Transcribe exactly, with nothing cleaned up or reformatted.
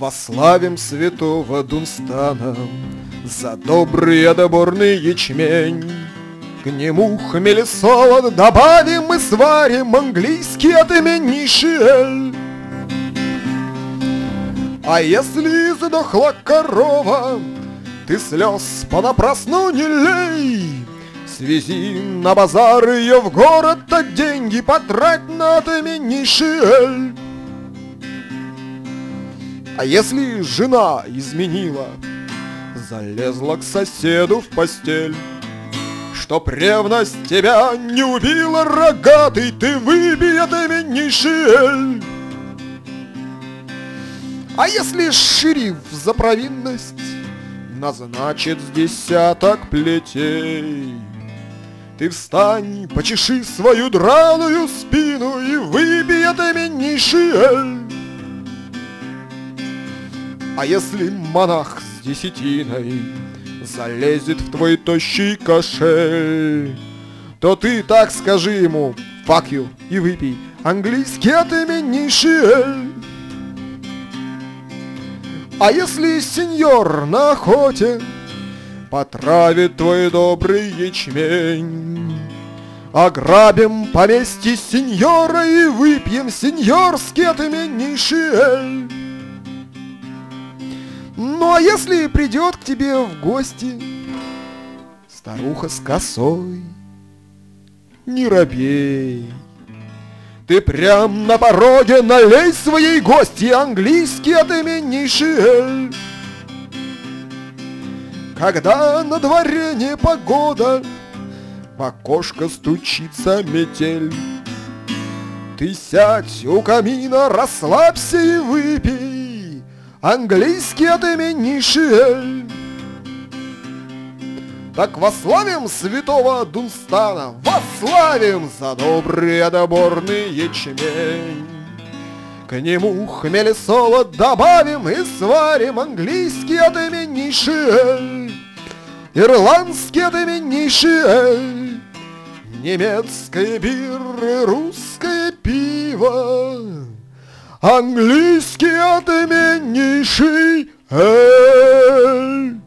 Восславим святого Дунстана за добрый отборный ячмень. К нему хмелесолод добавим и сварим английский отменнейший эль. А если задохла корова, ты слез понапрасну не лей. Свези на базар ее в город, а деньги потрать на отменнейший эль. А если жена изменила, залезла к соседу в постель, чтоб ревность тебя не убила, рогатый, ты выпей отменнейший эль. А если шериф за провинность назначит с десяток плетей, ты встань, почеши свою драную спину и выпей отменнейший эль. А если монах с десятиной залезет в твой тощий кошель, то ты так скажи ему «fuck you» и выпей английский отменнейший эль. А если сеньор на охоте потравит твой добрый ячмень, ограбим поместье сеньора и выпьем сеньорский отменнейший эль. Ну а если придет к тебе в гости старуха с косой, не робей, ты прям на пороге налей своей гости английский отменнейший эль. Когда на дворе непогода, в окошко стучится метель, ты сядь у камина, расслабься и выпей английский отменнейший эль. Так восславим святого Дунстана, восславим за добрый отборный ячмень. К нему хмелесолод добавим и сварим английский отменнейший эль, ирландский отменнейший эль, немецкое биры, русское пиво, английский отменнейший эль.